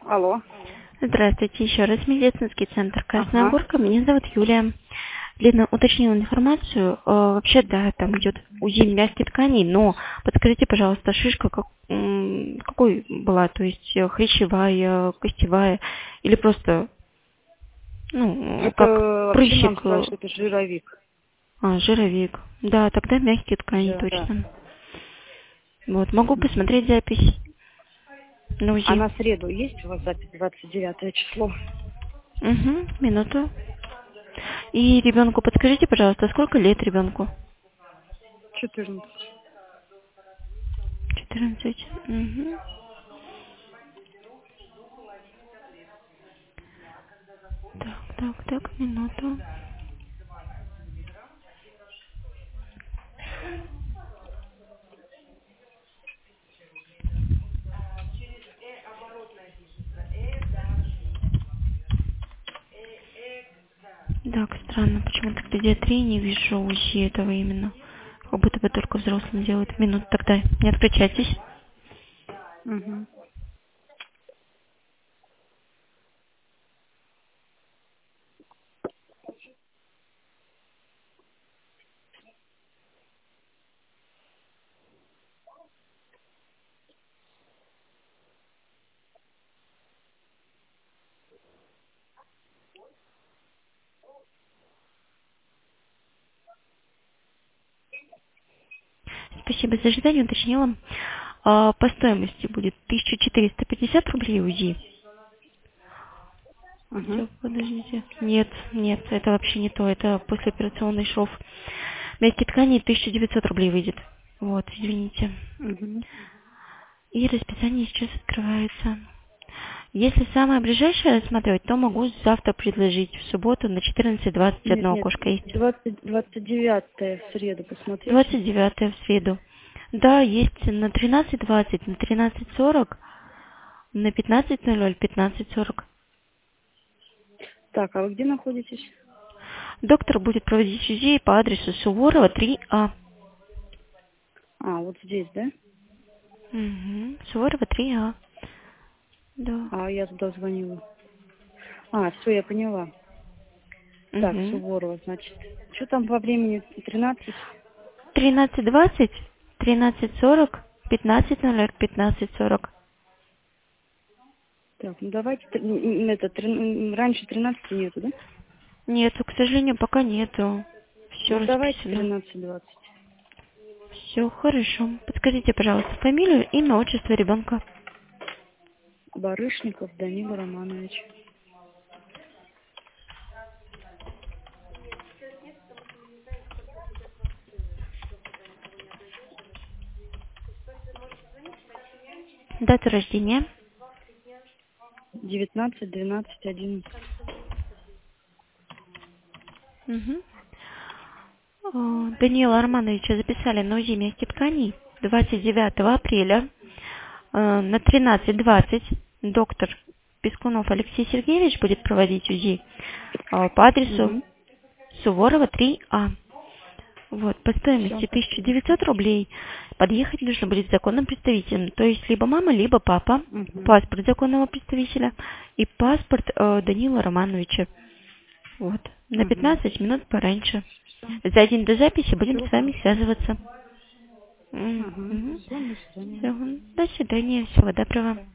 Алло. Здравствуйте, еще раз. Медицинский центр Красная Ага. Горка. Меня зовут Юлия. Лена уточнила информацию. Вообще, да, там идет УЗИ мягких тканей, но подскажите, пожалуйста, шишка какой была? То есть хрящевая, костевая или просто, Это как вообще нам прыщик? сказали, что это жировик. Жировик. Да, тогда мягкие ткани, Да. точно. Вот, могу Мгм. посмотреть запись на А УЗИ. на среду есть у вас запись 29 число? Угу, минуту. И ребенку подскажите, пожалуйста, сколько лет ребенку? 14. 14. Угу. Так, минуту. Так, странно, почему-то в педиатрии не вижу УЗИ этого именно. Как будто бы только взрослым делают. Минуту тогда, не отключайтесь. Угу. Спасибо за ожидание, уточнила. По стоимости будет 1450 рублей УЗИ. Угу. Все, подождите. Нет, это вообще не то. Это послеоперационный шов. Мягкие ткани 1900 рублей выйдет. Вот, извините. Угу. И расписание сейчас открывается. Если самое ближайшее рассматривать, то могу завтра предложить в субботу на 14:20 одно Нет, окошко есть. 29 в среду, посмотрите. 29 в среду. Да, есть на 13:20, на 13:40, на 15:00, 15:40. Так, а вы где находитесь? Доктор будет проводить УЗИ по адресу Суворова, 3А. А, вот здесь, да? Угу. Суворова, 3А. Да. А, я туда звонила. А, все, я поняла. Так, Угу. Суворова, значит. Что там по времени? 13? 13:20, 13:40, 15:00, 15:40. Так, ну давайте, раньше 13 нету, да? Нету, к сожалению, пока нету. Все Ну давайте расписано. 13:20. Все хорошо. Подскажите, пожалуйста, фамилию, имя, отчество ребенка. Барышников Данила Романович. Дата рождения. 19/12/11. Угу. Даниила Армановича записали на УЗИ мягких тканей 29 апреля на 13:20. Доктор Пескунов Алексей Сергеевич будет проводить УЗИ по адресу Угу. Суворова, 3А. Вот, по Все, стоимости спасибо. 1900 рублей. Подъехать нужно будет с законным представителем, то есть либо мама, либо папа. Угу. Паспорт законного представителя и паспорт Данила Романовича. Вот, на Угу. 15 минут пораньше. Все. За день до записи будем Всего с вами хорошего. связываться. Угу. Мгм. Все, до свидания. Всё, до свидания, всего доброго.